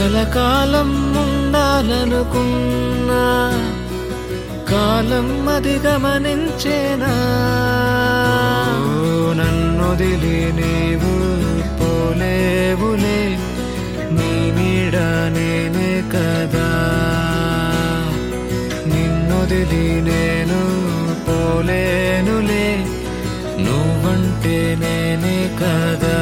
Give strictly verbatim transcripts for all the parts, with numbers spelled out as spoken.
కలకాలం ఉండాలనుకున్నా కాలం అది గమనించేనా నన్నొదిలి నీవు పోలేవులే నీ నీడ నేనే కదా నిన్నొదిలి నేను పోలేనులే నువ్వంటే నేనే కదా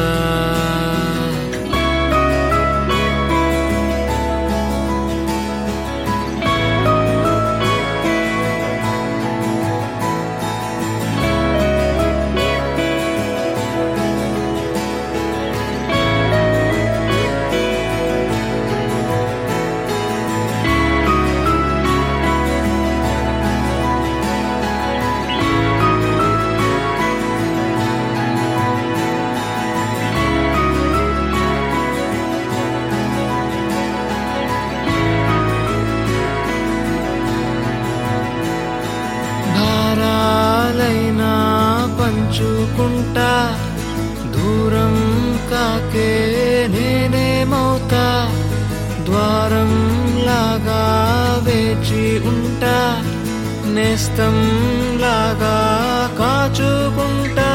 భారాలైనా పంచుకుంటా దూరం కాకే నేనేమవుతా ద్వారం లాగా వేచి ఉంటా నేస్తం లాగా కాచుకుంటా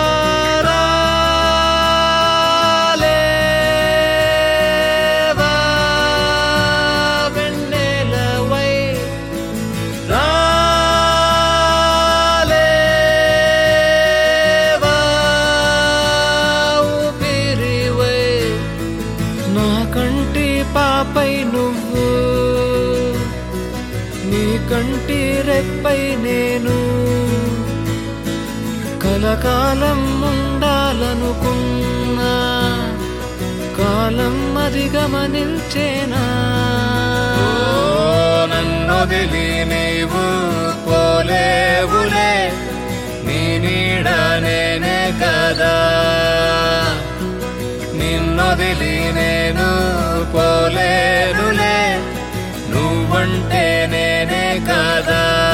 కంటి పాపై నువ్వు నీ కంటి రెప్పై నేను కలకాలం ఉండాలనుకున్నా కాలం అది గమనించేనా నన్నొదిలి నీవు పోలేవులే నీ నీడ నేనే కదా నిన్నొదిలి నేను పోలేనులే నువ్వంటే నేనే కదా